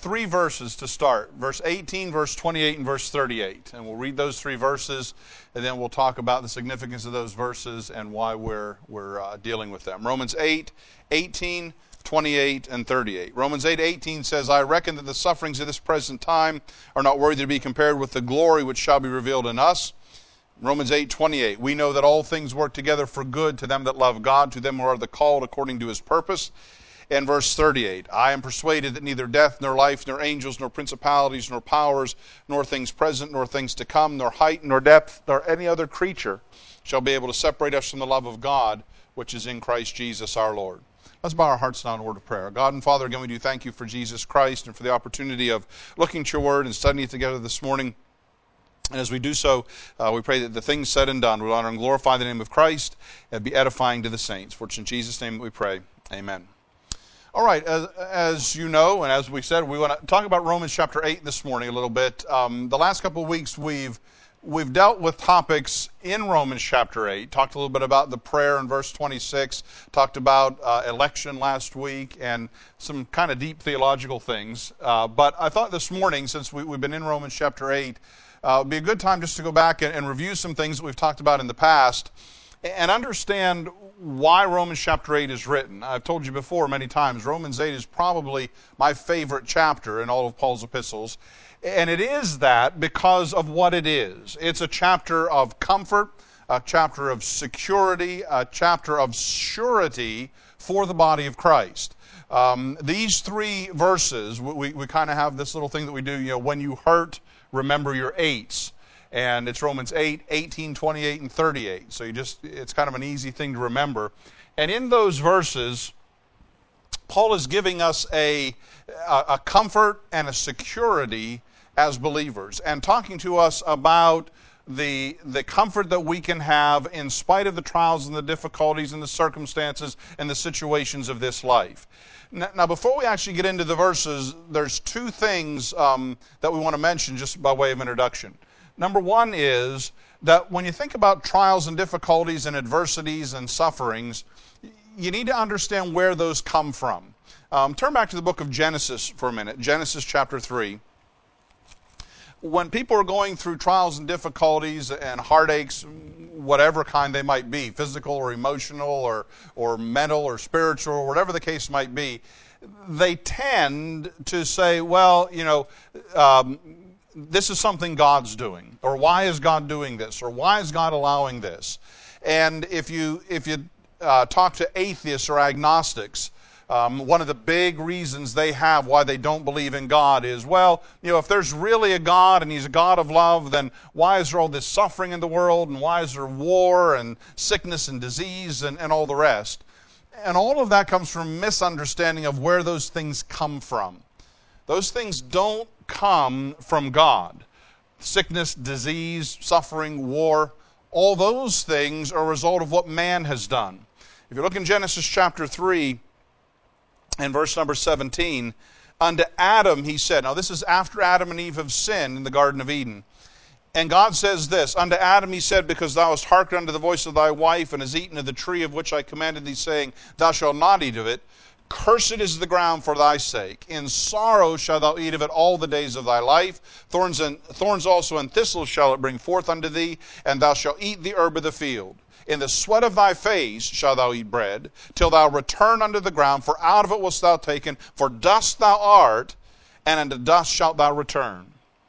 three verses to start. Verse 18, verse 28, and verse 38. And we'll read those three verses, and then we'll talk about the significance of those verses and why we're dealing with them. Romans 8, 18, 28, and 38. Romans 8:18 says, I reckon that the sufferings of this present time are not worthy to be compared with the glory which shall be revealed in us. Romans 8:28, we know that all things work together for good to them that love God, to them who are the called according to his purpose. And verse 38, I am persuaded that neither death, nor life, nor angels, nor principalities, nor powers, nor things present, nor things to come, nor height, nor depth, nor any other creature shall be able to separate us from the love of God, which is in Christ Jesus our Lord. Let's bow our hearts now in a word of prayer. God and Father, again we do thank you for Jesus Christ and for the opportunity of looking at your word and studying it together this morning. And as we do so, we pray that the things said and done will honor and glorify the name of Christ and be edifying to the saints. For it's in Jesus' name that we pray. Amen. All right, as you know, and as we said, we want to talk about Romans chapter 8 this morning a little bit. The last couple of weeks we've dealt with topics in Romans chapter 8, talked a little bit about the prayer in verse 26, talked about election last week, and some kind of deep theological things. But I thought this morning, since we've been in Romans chapter 8, it would be a good time just to go back and review some things that we've talked about in the past and understand why Romans chapter 8 is written. I've told you before many times, Romans 8 is probably my favorite chapter in all of Paul's epistles. And it is that because of what it is. It's a chapter of comfort, a chapter of security, a chapter of surety for the body of Christ. These three verses, we kind of have this little thing that we do, when you hurt, remember your eights. And it's Romans 8, 18, 28, and 38. So it's kind of an easy thing to remember. And in those verses, Paul is giving us a comfort and a security as believers, and talking to us about the comfort that we can have in spite of the trials and the difficulties and the circumstances and the situations of this life. Now, before we actually get into the verses, there's two things that we want to mention just by way of introduction. Number one is that when you think about trials and difficulties and adversities and sufferings, you need to understand where those come from. Turn back to the book of Genesis for a minute, Genesis chapter 3. When people are going through trials and difficulties and heartaches, whatever kind they might be, physical or emotional or mental or spiritual, or whatever the case might be, they tend to say, well, this is something God's doing, or why is God doing this, or why is God allowing this? And if you talk to atheists or agnostics, one of the big reasons they have why they don't believe in God is, well, if there's really a God and he's a God of love, then why is there all this suffering in the world, and why is there war and sickness and disease and all the rest? And all of that comes from misunderstanding of where those things come from. Those things don't come from God. Sickness, disease, suffering, war, all those things are a result of what man has done. If you look in Genesis chapter 3, and verse number 17, unto Adam he said, now this is after Adam and Eve have sinned in the Garden of Eden. And God says this, unto Adam he said, because thou hast hearkened unto the voice of thy wife, and hast eaten of the tree of which I commanded thee, saying, thou shalt not eat of it, cursed is the ground for thy sake. In sorrow shalt thou eat of it all the days of thy life. Thorns also and thistles shall it bring forth unto thee, and thou shalt eat the herb of the field. In the sweat of thy face shalt thou eat bread, till thou return unto the ground, for out of it wast thou taken, for dust thou art, and unto dust shalt thou return.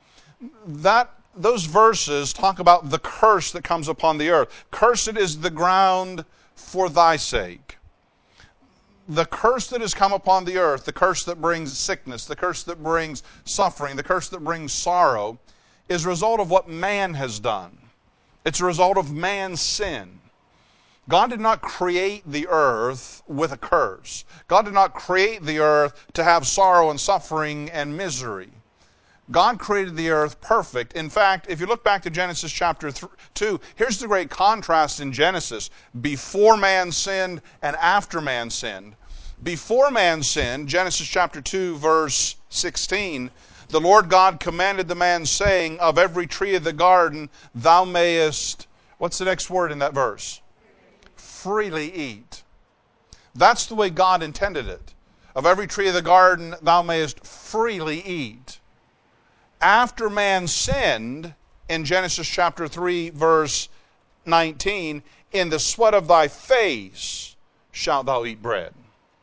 Those verses talk about the curse that comes upon the earth. Cursed is the ground for thy sake. The curse that has come upon the earth, the curse that brings sickness, the curse that brings suffering, the curse that brings sorrow, is a result of what man has done. It's a result of man's sin. God did not create the earth with a curse. God did not create the earth to have sorrow and suffering and misery. God created the earth perfect. In fact, if you look back to Genesis chapter 2, here's the great contrast in Genesis. Before man sinned and after man sinned. Before man sinned, Genesis chapter 2, verse 16, the Lord God commanded the man, saying, of every tree of the garden thou mayest, what's the next word in that verse? Freely eat. That's the way God intended it. Of every tree of the garden thou mayest freely eat. After man sinned, in Genesis chapter 3, verse 19, in the sweat of thy face shalt thou eat bread.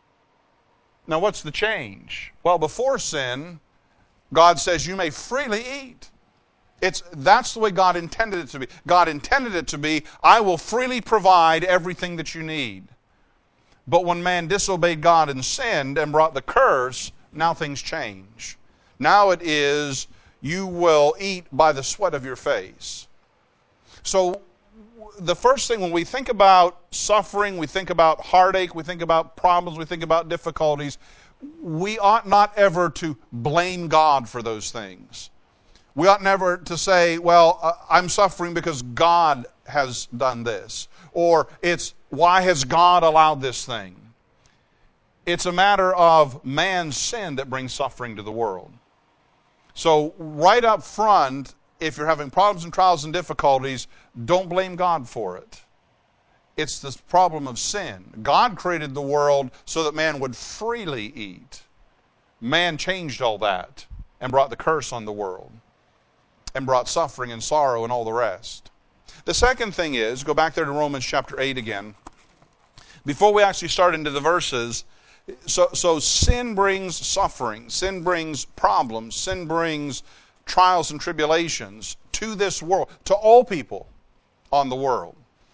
Now what's the change? Well, before sin, God says you may freely eat. That's the way God intended it to be. God intended it to be, I will freely provide everything that you need. But when man disobeyed God and sinned and brought the curse, now things change. Now it is, you will eat by the sweat of your face. So the first thing, when we think about suffering, we think about heartache, we think about problems, we think about difficulties, we ought not ever to blame God for those things. We ought never to say, well, I'm suffering because God has done this. Or it's, why has God allowed this thing? It's a matter of man's sin that brings suffering to the world. So right up front, if you're having problems and trials and difficulties, don't blame God for it. It's the problem of sin. God created the world so that man would freely eat. Man changed all that and brought the curse on the world and brought suffering and sorrow and all the rest. The second thing is, go back there to Romans chapter 8 again. Before we actually start into the verses, so sin brings suffering, sin brings problems, sin brings trials and tribulations to this world, to all people on the world.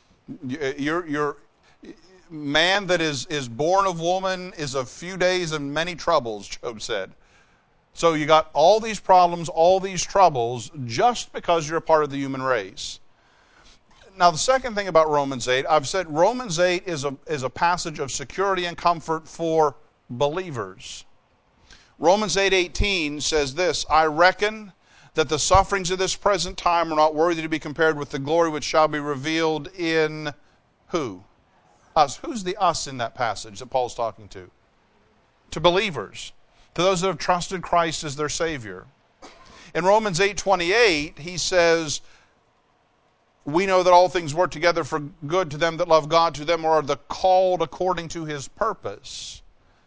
Your man that is born of woman is a few days and many troubles, Job said. So you got all these problems, all these troubles, just because you're a part of the human race. Now, the second thing about Romans 8, I've said Romans 8 is a passage of security and comfort for believers. Romans 8:18 says this, I reckon that the sufferings of this present time are not worthy to be compared with the glory which shall be revealed in who? Us. Who's the us in that passage that Paul's talking to? To believers. To those that have trusted Christ as their Savior. In Romans 8:28, he says, we know that all things work together for good to them that love God, to them who are the called according to His purpose.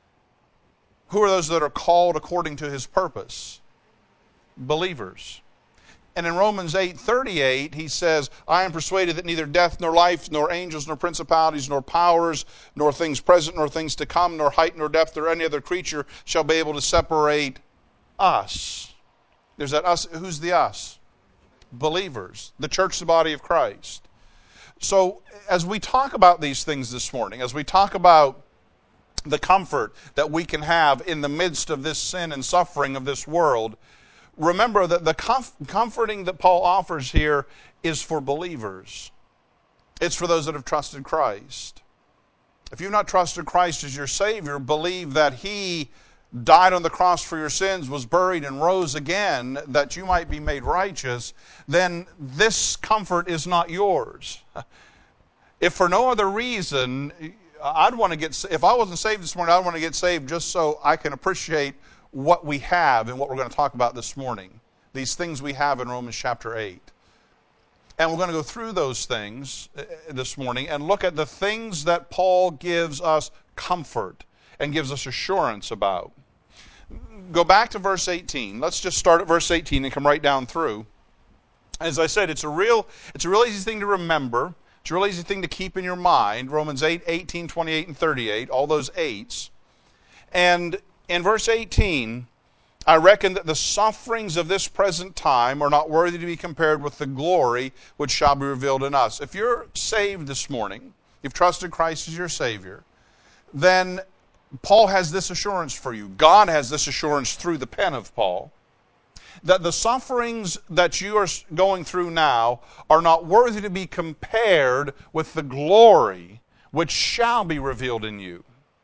Who are those that are called according to His purpose? Believers. And in Romans 8:38, he says, I am persuaded that neither death, nor life, nor angels, nor principalities, nor powers, nor things present, nor things to come, nor height, nor depth, nor any other creature shall be able to separate us. There's that us. Who's the us? Believers. The church, the body of Christ. So as we talk about these things this morning, as we talk about the comfort that we can have in the midst of this sin and suffering of this world, remember that the comforting that Paul offers here is for believers. It's for those that have trusted Christ. If you've not trusted Christ as your Savior, believe that He died on the cross for your sins, was buried and rose again, that you might be made righteous, then this comfort is not yours. If for no other reason, if I wasn't saved this morning, I'd want to get saved just so I can appreciate what we have and what we're going to talk about this morning. These things we have in Romans chapter 8. And we're going to go through those things this morning and look at the things that Paul gives us comfort and gives us assurance about. Go back to verse 18. Let's just start at verse 18 and come right down through. As I said, it's a real easy thing to remember. It's a real easy thing to keep in your mind. Romans 8, 18, 28, and 38, all those 8s. And in verse 18, I reckon that the sufferings of this present time are not worthy to be compared with the glory which shall be revealed in us. If you're saved this morning, you've trusted Christ as your Savior, then Paul has this assurance for you. God has this assurance through the pen of Paul, that the sufferings that you are going through now are not worthy to be compared with the glory which shall be revealed in you.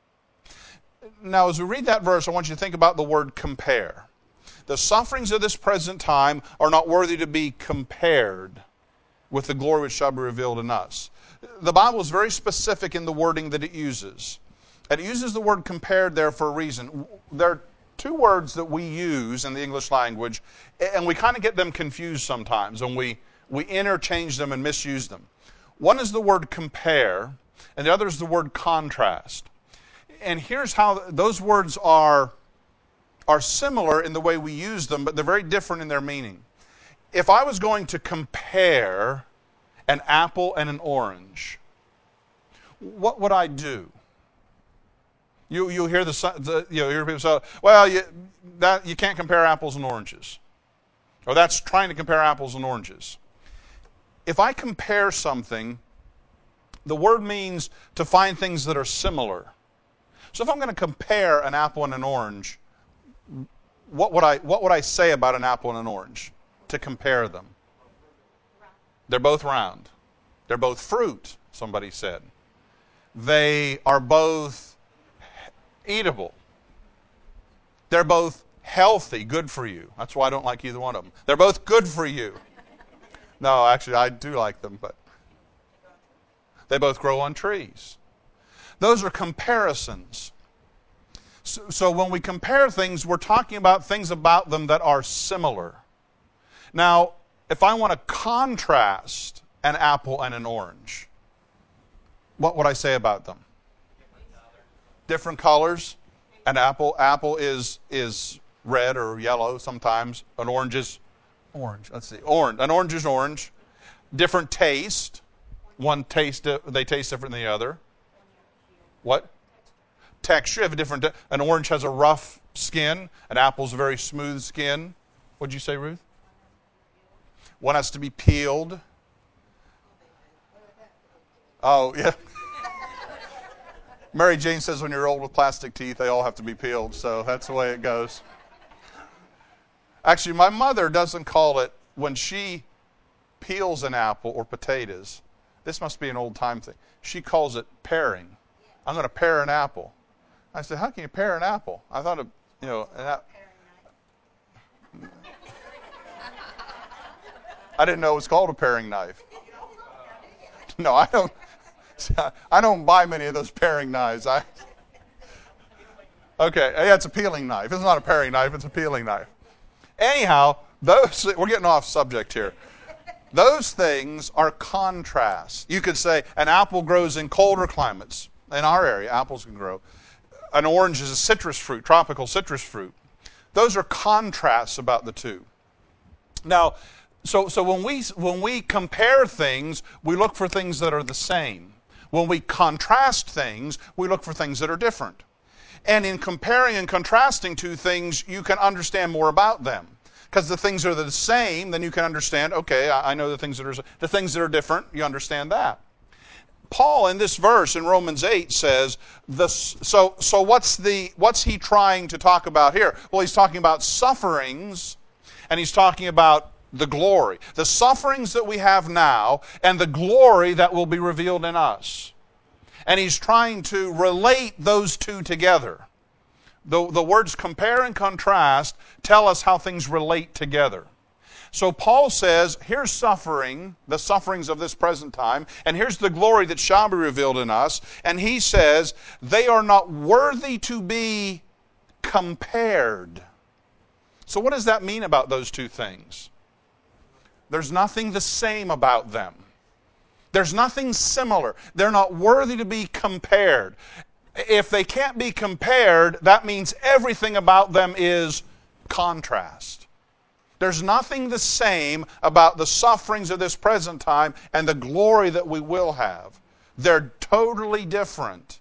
Now, as we read that verse, I want you to think about the word compare. The sufferings of this present time are not worthy to be compared with the glory which shall be revealed in us. The Bible is very specific in the wording that it uses. And it uses the word compared there for a reason. There are two words that we use in the English language, and we kind of get them confused sometimes, and we interchange them and misuse them. One is the word compare, and the other is the word contrast. And here's how those words are similar in the way we use them, but they're very different in their meaning. If I was going to compare an apple and an orange, what would I do? You hear hear people say, well, you can't compare apples and oranges. Or that's trying to compare apples and oranges. If I compare something, the word means to find things that are similar. So if I'm going to compare an apple and an orange, what would I say about an apple and an orange to compare them? They're both round. They're both fruit, somebody said. They are both eatable. They're both healthy, good for you. That's why I don't like either one of them. They're both good for you. No, actually, I do like them, but they both grow on trees. Those are comparisons. So when we compare things, we're talking about things about them that are similar. Now, if I want to contrast an apple and an orange, what would I say about them? Different colors. An apple is red or yellow sometimes. An orange is orange. Let's see. Orange. An orange is orange. Different taste. They taste different than the other. What? Texture. You have a different. An orange has a rough skin. An apple's a very smooth skin. What'd you say, Ruth? One has to be peeled. Oh, yeah. Mary Jane says when you're old with plastic teeth, they all have to be peeled, so that's the way it goes. Actually, my mother doesn't call it, when she peels an apple or potatoes, this must be an old-time thing, she calls it paring. I'm going to pare an apple. I said, how can you pare an apple? I thought, I didn't know it was called a paring knife. No, I don't buy many of those paring knives. Okay, yeah, it's a peeling knife. It's not a paring knife, it's a peeling knife. Anyhow, we're getting off subject here. Those things are contrasts. You could say an apple grows in colder climates. In our area, apples can grow. An orange is a citrus fruit, tropical citrus fruit. Those are contrasts about the two. Now, so when we compare things, we look for things that are the same. When we contrast things, we look for things that are different. And in comparing and contrasting two things, you can understand more about them. Because the things are the same, then you can understand, okay, I know the things that are different, you understand that. Paul in this verse in Romans 8 says, so what's he trying to talk about here? Well, he's talking about sufferings, and he's talking about the glory. The sufferings that we have now and the glory that will be revealed in us. And he's trying to relate those two together. The words compare and contrast tell us how things relate together. So Paul says, here's suffering, the sufferings of this present time, and here's the glory that shall be revealed in us. And he says, they are not worthy to be compared. So what does that mean about those two things? There's nothing the same about them. There's nothing similar. They're not worthy to be compared. If they can't be compared, that means everything about them is contrast. There's nothing the same about the sufferings of this present time and the glory that we will have. They're totally different.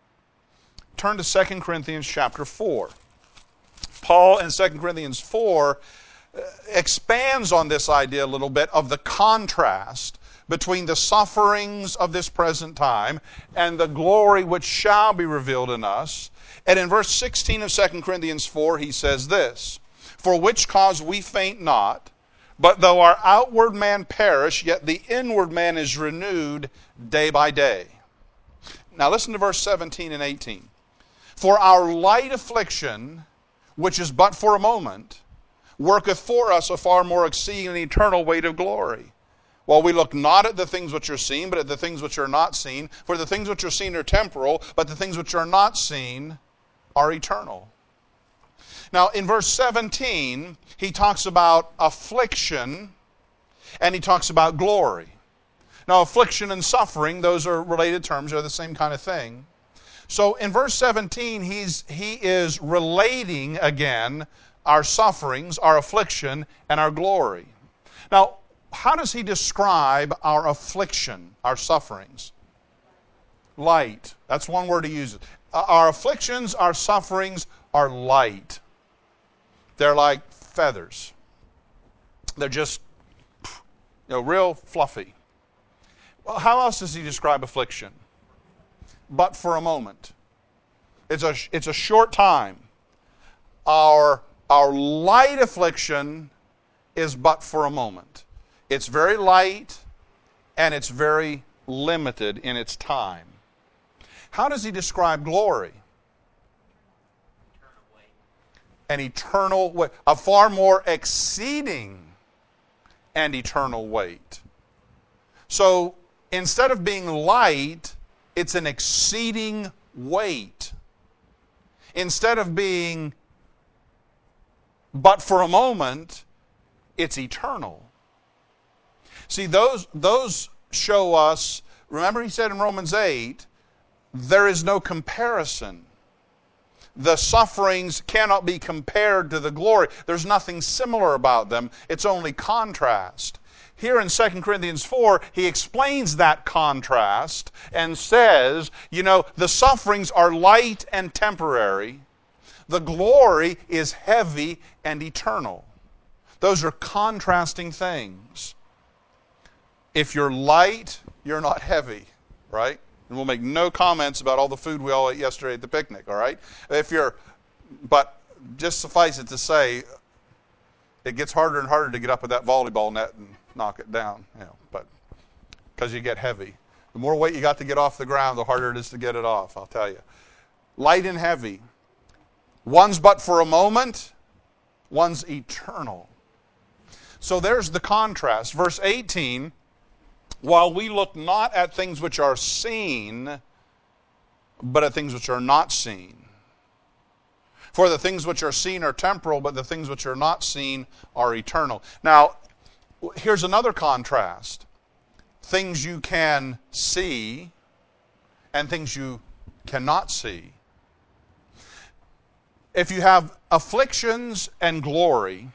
Turn to 2 Corinthians chapter 4. Paul in 2 Corinthians 4 expands on this idea a little bit of the contrast between the sufferings of this present time and the glory which shall be revealed in us. And in verse 16 of 2 Corinthians 4, he says this, for which cause we faint not, but though our outward man perish, yet the inward man is renewed day by day. Now listen to verse 17 and 18. For our light affliction, which is but for a moment, worketh for us a far more exceeding and eternal weight of glory. While we look not at the things which are seen, but at the things which are not seen. For the things which are seen are temporal, but the things which are not seen are eternal. Now, in verse 17, he talks about affliction, and he talks about glory. Now, affliction and suffering, those are related terms, they're the same kind of thing. So in verse 17, he is relating again our sufferings, our affliction, and our glory. Now, how does he describe our affliction, our sufferings? Light. That's one word he uses. Our afflictions, our sufferings are light. They're like feathers. They're just, real fluffy. Well, how else does he describe affliction? But for a moment. It's a short time. Our light affliction is but for a moment. It's very light and it's very limited in its time. How does he describe glory? An eternal weight, a far more exceeding and eternal weight. So instead of being light, it's an exceeding weight. Instead of being but for a moment, it's eternal. See, those show us, remember he said in Romans 8, there is no comparison. The sufferings cannot be compared to the glory. There's nothing similar about them. It's only contrast. Here in 2 Corinthians 4, he explains that contrast and says, the sufferings are light and temporary. The glory is heavy and eternal. Those are contrasting things. If you're light, you're not heavy, right? And we'll make no comments about all the food we all ate yesterday at the picnic, all right? But just suffice it to say, it gets harder and harder to get up with that volleyball net and knock it down, but because you get heavy. The more weight you got to get off the ground, the harder it is to get it off, I'll tell you. Light and heavy. One's but for a moment, one's eternal. So there's the contrast. Verse 18, while we look not at things which are seen, but at things which are not seen. For the things which are seen are temporal, but the things which are not seen are eternal. Now, here's another contrast. Things you can see and things you cannot see. If you have afflictions and glory,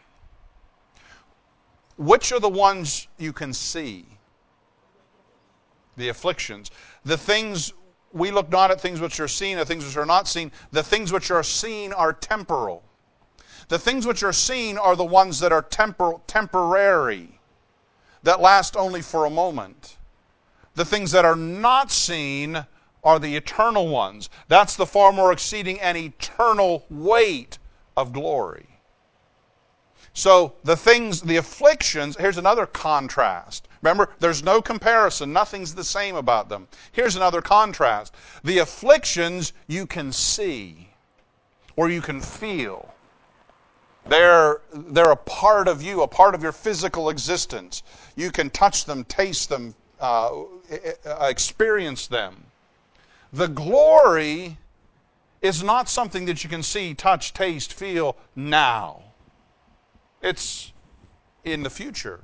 which are the ones you can see? The afflictions. The things, we look not at things which are seen, at things which are not seen. The things which are seen are temporal. The things which are seen are the ones that are temporary, that last only for a moment. The things that are not seen are the eternal ones. That's the far more exceeding and eternal weight of glory. So the afflictions, here's another contrast. Remember, there's no comparison. Nothing's the same about them. Here's another contrast. The afflictions you can see or you can feel. They're a part of you, a part of your physical existence. You can touch them, taste them, experience them. The glory is not something that you can see, touch, taste, feel now. It's in the future.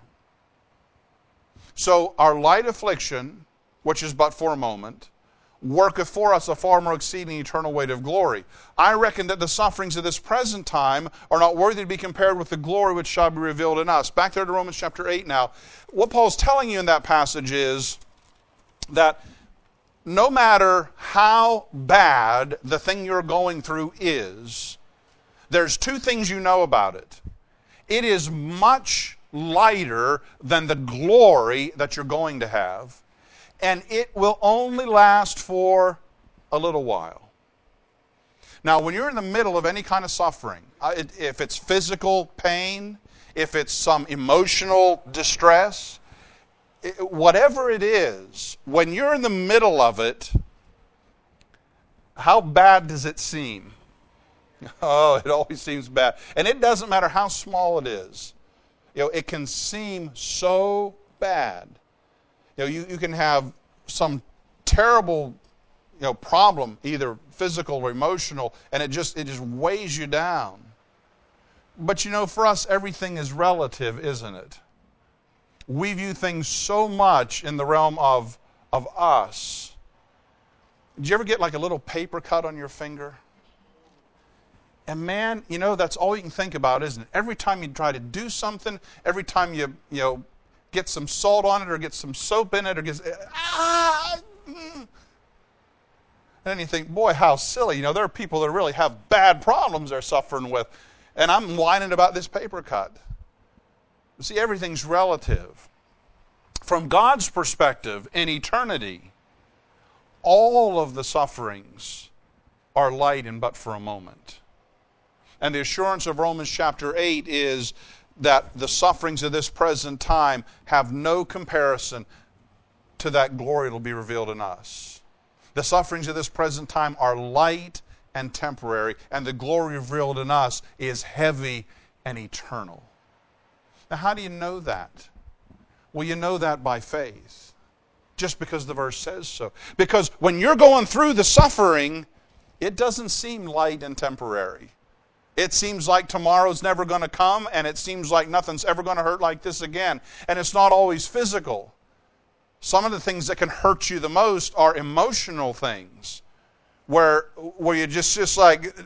So our light affliction, which is but for a moment, worketh for us a far more exceeding eternal weight of glory. I reckon that the sufferings of this present time are not worthy to be compared with the glory which shall be revealed in us. Back there to Romans chapter 8 now. What Paul's telling you in that passage is that no matter how bad the thing you're going through is, there's two things you know about it. It is much lighter than the glory that you're going to have, and it will only last for a little while. Now, when you're in the middle of any kind of suffering, if it's physical pain, if it's some emotional distress, whatever it is, when you're in the middle of it, how bad does it seem? Oh, it always seems bad. And it doesn't matter how small it is. It can seem so bad. You can have some terrible, problem, either physical or emotional, and it just weighs you down. But for us, everything is relative, isn't it? We view things so much in the realm of us. Did you ever get like a little paper cut on your finger? And man, that's all you can think about, isn't it? Every time you try to do something, every time you get some salt on it or get some soap in it or and then you think, boy, how silly. There are people that really have bad problems they're suffering with. And I'm whining about this paper cut. See, everything's relative. From God's perspective, in eternity, all of the sufferings are light and but for a moment. And the assurance of Romans chapter 8 is that the sufferings of this present time have no comparison to that glory that will be revealed in us. The sufferings of this present time are light and temporary, and the glory revealed in us is heavy and eternal. Now, how do you know that? Well, you know that by faith, just because the verse says so. Because when you're going through the suffering, it doesn't seem light and temporary. It seems like tomorrow's never going to come, and it seems like nothing's ever going to hurt like this again. And it's not always physical. Some of the things that can hurt you the most are emotional things, where you just like,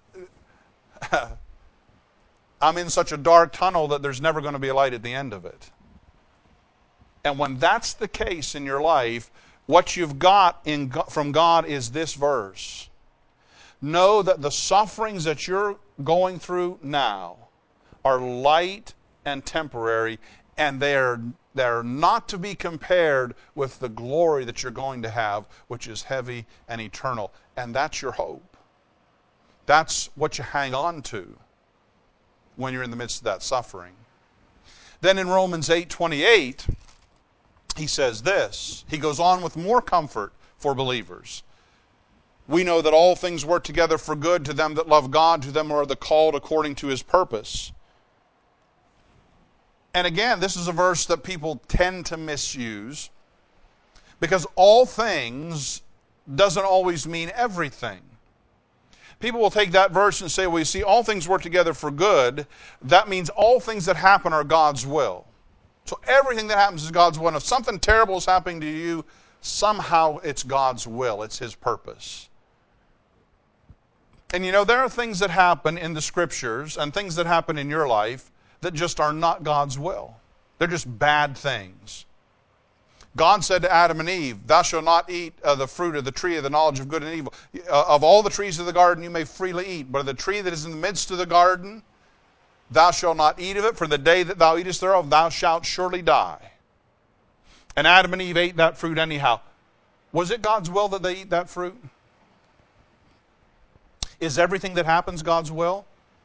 I'm in such a dark tunnel that there's never going to be a light at the end of it. And when that's the case in your life, what you've got from God is this verse. Know that the sufferings that you're going through now are light and temporary, and they're not to be compared with the glory that you're going to have, which is heavy and eternal. And that's your hope. That's what you hang on to when you're in the midst of that suffering. Then in Romans 8:28, he says this. He goes on with more comfort for believers. We know that all things work together for good to them that love God, to them who are the called according to His purpose. And again, this is a verse that people tend to misuse, because all things doesn't always mean everything. People will take that verse and say, well, you see, all things work together for good. That means all things that happen are God's will. So everything that happens is God's will. And if something terrible is happening to you, somehow it's God's will. It's His purpose. And there are things that happen in the Scriptures and things that happen in your life that just are not God's will. They're just bad things. God said to Adam and Eve, thou shalt not eat of the fruit of the tree of the knowledge of good and evil. Of all the trees of the garden you may freely eat, but of the tree that is in the midst of the garden, thou shalt not eat of it, for the day that thou eatest thereof, thou shalt surely die. And Adam and Eve ate that fruit anyhow. Was it God's will that they eat that fruit? Is everything that happens God's will?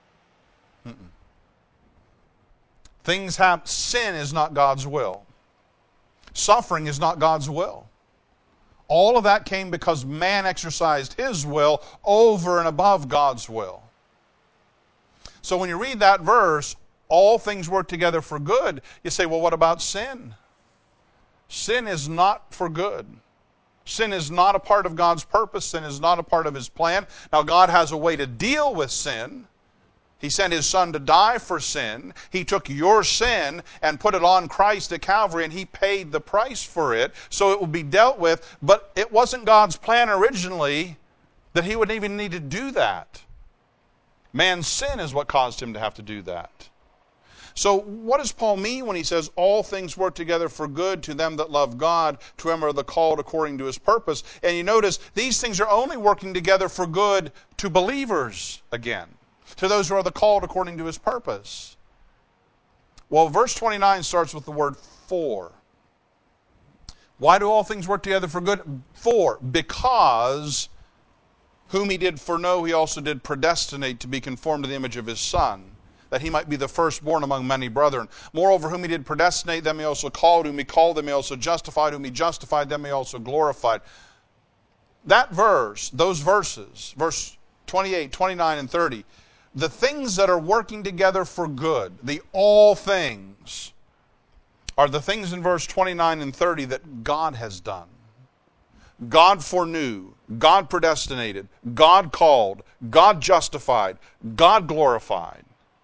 Things happen. Sin is not God's will. Suffering is not God's will. All of that came because man exercised his will over and above God's will. So when you read that verse, all things work together for good, you say, well, what about sin? Sin is not for good. Sin is not a part of God's purpose. Sin is not a part of His plan. Now, God has a way to deal with sin. He sent His Son to die for sin. He took your sin and put it on Christ at Calvary, and He paid the price for it, so it will be dealt with. But it wasn't God's plan originally that He would even need to do that. Man's sin is what caused Him to have to do that. So what does Paul mean when he says, all things work together for good to them that love God, to them are the called according to His purpose? And you notice, these things are only working together for good to believers again, to those who are the called according to His purpose. Well, verse 29 starts with the word for. Why do all things work together for good? For, because whom He did foreknow, He also did predestinate to be conformed to the image of His Son, that He might be the firstborn among many brethren. Moreover, whom He did predestinate, them He also called. Whom He called, them He also justified. Whom He justified, them He also glorified. That verse, those verses, verse 28, 29, and 30, the things that are working together for good, the all things, are the things in verse 29 and 30 that God has done. God foreknew, God predestinated, God called, God justified, God glorified.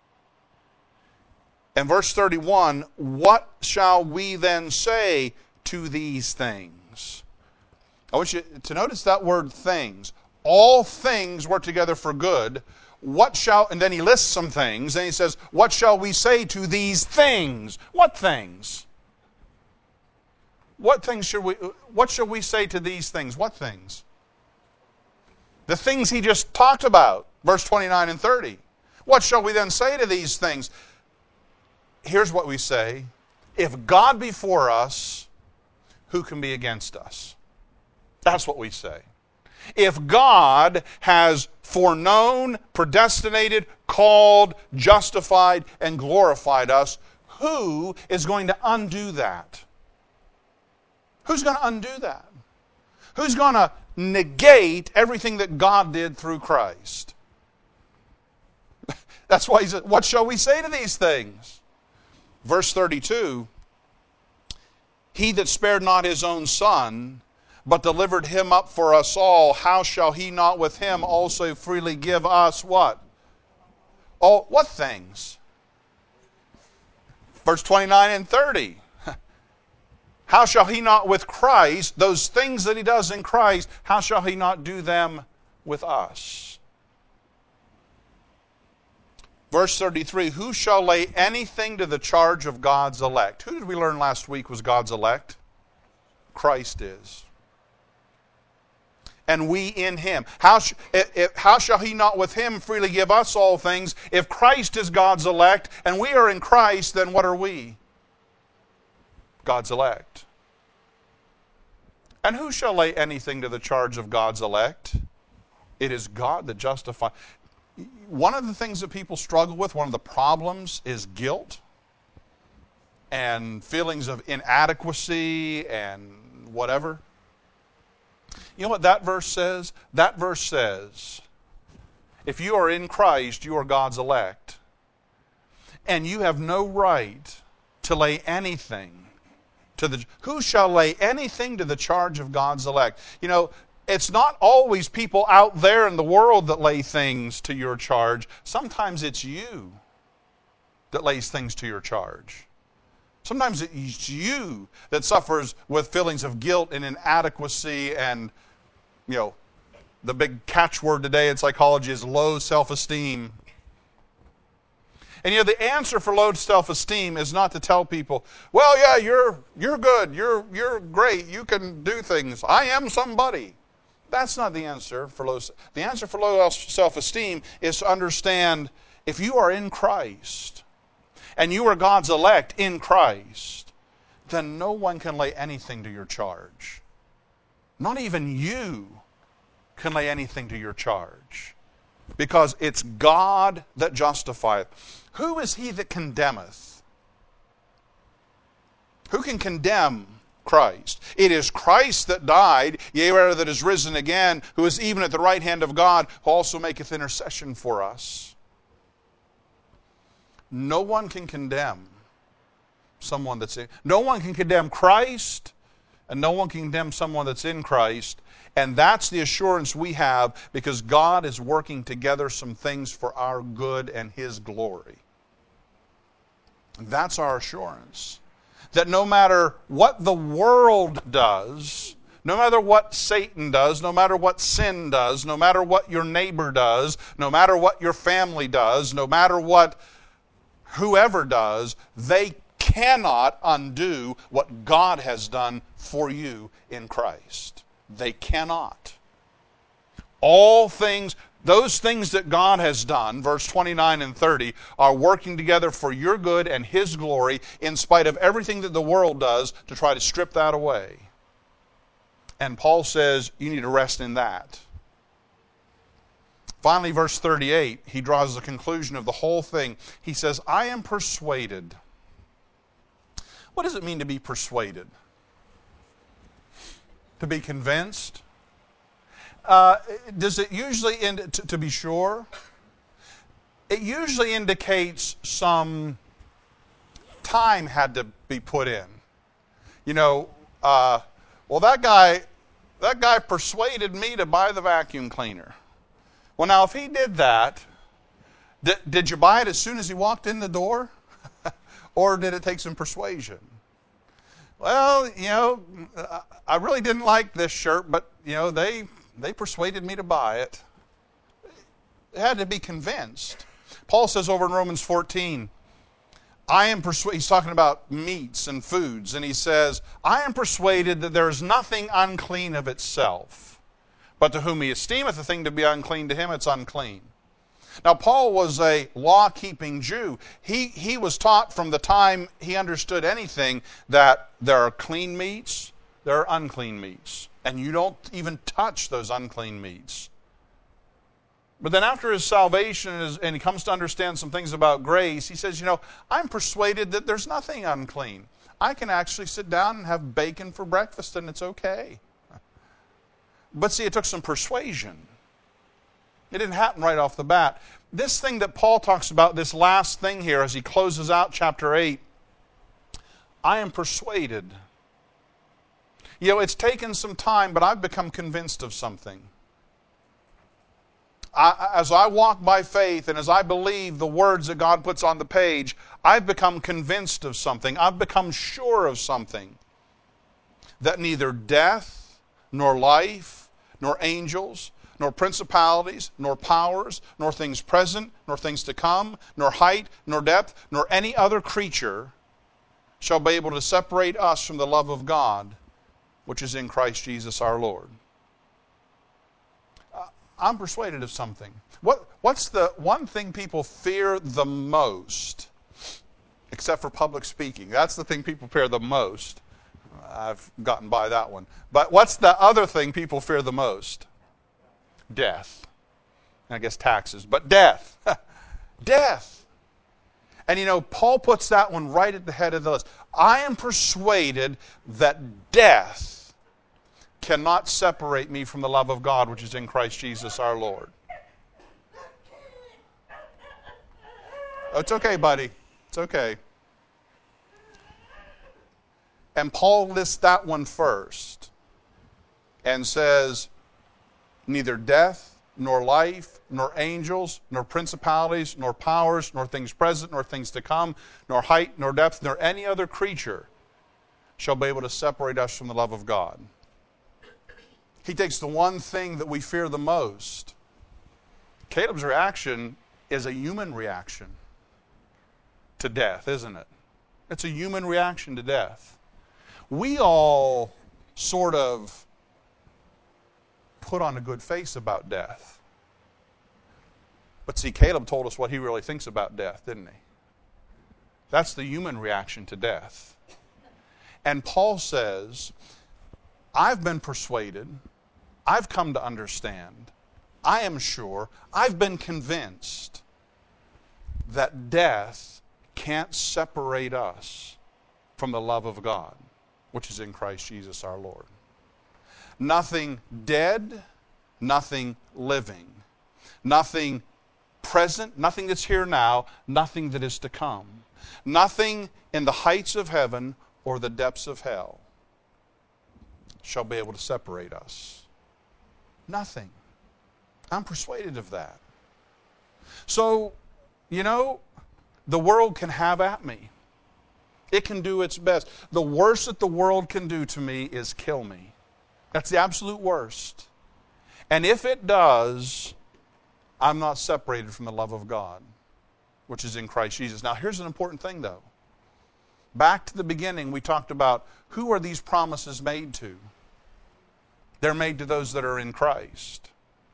And verse 31, what shall we then say to these things? I want you to notice that word things. All things work together for good. And then he lists some things, and he says, what shall we say to these things? What things? What shall we say to these things? What things? The things he just talked about, verse 29 and 30. What shall we then say to these things? Here's what we say. If God be for us, who can be against us? That's what we say. If God has foreknown, predestinated, called, justified, and glorified us, who is going to undo that? Who's going to undo that? Who's going to negate everything that God did through Christ? That's why he said, what shall we say to these things? Verse 32, he that spared not his own son, but delivered him up for us all, how shall he not with him also freely give us what? All, what things? Verse 29 and 30. How shall he not with Christ, those things that he does in Christ, how shall he not do them with us? Verse 33, who shall lay anything to the charge of God's elect? Who did we learn last week was God's elect? Christ is. And we in him. How shall he not with him freely give us all things? If Christ is God's elect and we are in Christ, then what are we? God's elect. And who shall lay anything to the charge of God's elect? It is God that justifies. One of the things that people struggle with, one of the problems, is guilt and feelings of inadequacy and whatever. You know what that verse says? That verse says, if you are in Christ, you are God's elect. And you have no right to lay anything to the... Who shall lay anything to the charge of God's elect? You know, it's not always people out there in the world that lay things to your charge. Sometimes it's you that lays things to your charge. Sometimes it's you that suffers with feelings of guilt and inadequacy and, you know, the big catchword today in psychology is low self-esteem. And you know, the answer for low self-esteem is not to tell people, well, yeah, you're good, you're great, you can do things. I am somebody. That's not the answer for low. The answer for low self-esteem is to understand if you are in Christ and you are God's elect in Christ, then no one can lay anything to your charge. Not even you can lay anything to your charge. Because it's God that justifieth. Who is he that condemneth? Who can condemn Christ? It is Christ that died, yea, rather that is risen again, who is even at the right hand of God, who also maketh intercession for us. No one can condemn someone that's in. No one can condemn Christ, and no one can condemn someone that's in Christ. And that's the assurance we have because God is working together some things for our good and his glory. That's our assurance. That no matter what the world does, no matter what Satan does, no matter what sin does, no matter what your neighbor does, no matter what your family does, no matter what whoever does, they cannot undo what God has done for you in Christ. They cannot. All things, those things that God has done, verse 29 and 30, are working together for your good and his glory in spite of everything that the world does to try to strip that away. And Paul says you need to rest in that. Finally, verse 38, he draws the conclusion of the whole thing. He says, I am persuaded. What does it mean to be persuaded? To be convinced? Does it usually, to be sure, it usually indicates some time had to be put in. You know, well, that guy persuaded me to buy the vacuum cleaner. Well, now, if he did that, did you buy it as soon as he walked in the door? Or did it take some persuasion? well, I really didn't like this shirt, but, they persuaded me to buy it. They had to be convinced. Paul says over in Romans 14, he's talking about meats and foods, and he says, I am persuaded that there is nothing unclean of itself, but to whom he esteemeth a thing to be unclean, to him it's unclean. Now, Paul was a law-keeping Jew. He was taught from the time he understood anything that there are clean meats, there are unclean meats, and you don't even touch those unclean meats. But then after his salvation and he comes to understand some things about grace, he says, I'm persuaded that there's nothing unclean. I can actually sit down and have bacon for breakfast and it's okay. But see, it took some persuasion. It didn't happen right off the bat. This thing that Paul talks about, this last thing here as he closes out chapter 8, I am persuaded. It's taken some time, but I've become convinced of something. As I walk by faith and as I believe the words that God puts on the page, I've become convinced of something. I've become sure of something. That neither death, nor life, nor angels, nor principalities, nor powers, nor things present, nor things to come, nor height, nor depth, nor any other creature shall be able to separate us from the love of God, which is in Christ Jesus our Lord. I'm persuaded of something. What's the one thing people fear the most, except for public speaking? That's the thing people fear the most. I've gotten by that one. But what's the other thing people fear the most? Death. I guess taxes, but death. Death. And Paul puts that one right at the head of the list. I am persuaded that death cannot separate me from the love of God, which is in Christ Jesus our Lord. Oh, it's okay, buddy. It's okay. And Paul lists that one first and says, neither death, nor life, nor angels, nor principalities, nor powers, nor things present, nor things to come, nor height, nor depth, nor any other creature shall be able to separate us from the love of God. He takes the one thing that we fear the most. Caleb's reaction is a human reaction to death, isn't it? It's a human reaction to death. We all sort of put on a good face about death. But see, Caleb told us what he really thinks about death, didn't he? That's the human reaction to death. And Paul says, I've been persuaded, I've come to understand, I am sure, I've been convinced that death can't separate us from the love of God, which is in Christ Jesus our Lord. Nothing dead, nothing living, nothing present, nothing that's here now, nothing that is to come, nothing in the heights of heaven or the depths of hell shall be able to separate us. Nothing. I'm persuaded of that. So, the world can have at me. It can do its best. The worst that the world can do to me is kill me. That's the absolute worst. And if it does, I'm not separated from the love of God, which is in Christ Jesus. Now, here's an important thing, though. Back to the beginning, we talked about who are these promises made to? They're made to those that are in Christ.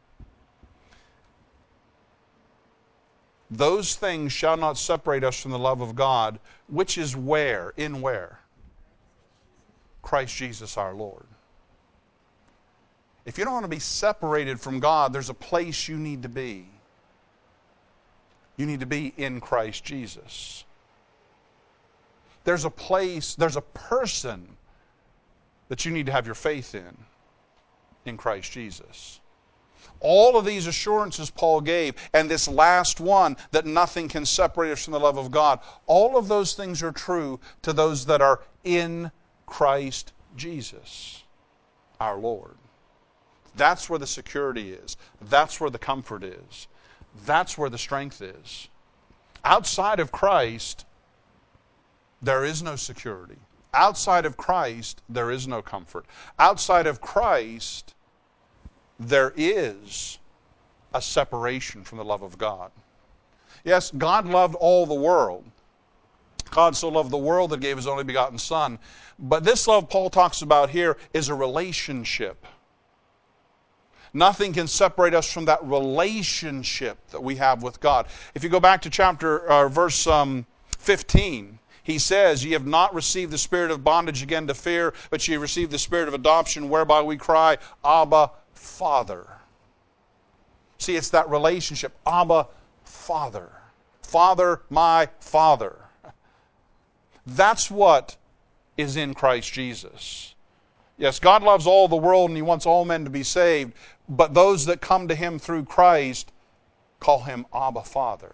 Those things shall not separate us from the love of God, which is where? In where? Christ Jesus our Lord. If you don't want to be separated from God, there's a place you need to be. You need to be in Christ Jesus. There's a place, there's a person that you need to have your faith in Christ Jesus. All of these assurances Paul gave, and this last one, that nothing can separate us from the love of God, all of those things are true to those that are in Christ Jesus, our Lord. That's where the security is. That's where the comfort is. That's where the strength is. Outside of Christ, there is no security. outside of Christ, there is no comfort. Outside of Christ, there is a separation from the love of God. Yes, God loved all the world. God so loved the world that He gave His only begotten Son. But this love Paul talks about here is a relationship. Nothing can separate us from that relationship that we have with God. If you go back to verse 15, he says, "Ye have not received the spirit of bondage again to fear, but ye have received the spirit of adoption, whereby we cry, Abba, Father." See, it's that relationship, Abba, Father. Father, my Father. That's what is in Christ Jesus. Yes, God loves all the world and He wants all men to be saved, but those that come to Him through Christ call Him Abba, Father.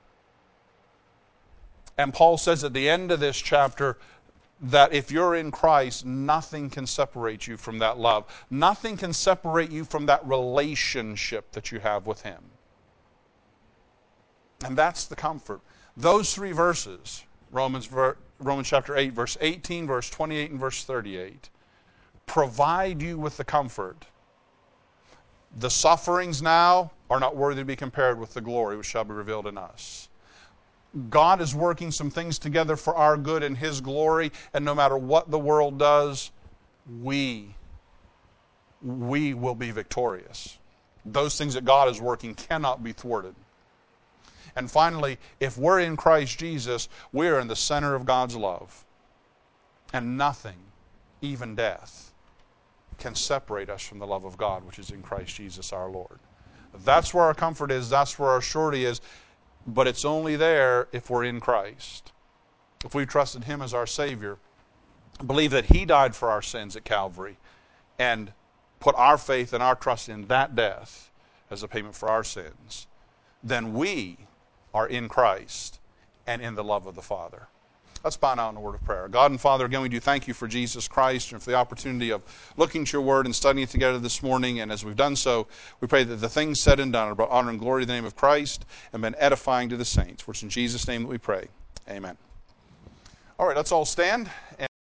And Paul says at the end of this chapter that if you're in Christ, nothing can separate you from that love. Nothing can separate you from that relationship that you have with Him. And that's the comfort. Those three verses, Romans chapter 8, verse 18, verse 28, and verse 38, provide you with the comfort. The sufferings now are not worthy to be compared with the glory which shall be revealed in us. God is working some things together for our good and His glory, and no matter what the world does, we will be victorious. Those things that God is working cannot be thwarted. And finally, if we're in Christ Jesus, we're in the center of God's love. And nothing, even death, can separate us from the love of God, which is in Christ Jesus our Lord. That's where our comfort is. That's where our surety is. But it's only there if we're in Christ. If we've trusted Him as our Savior, believe that He died for our sins at Calvary, and put our faith and our trust in that death as a payment for our sins, then we are in Christ and in the love of the Father. Let's bow now in a word of prayer. God and Father, again, we do thank You for Jesus Christ and for the opportunity of looking to Your Word and studying it together this morning. And as we've done so, we pray that the things said and done are about honor and glory to the name of Christ and been edifying to the saints. For it's in Jesus' name that we pray. Amen. All right, let's all stand.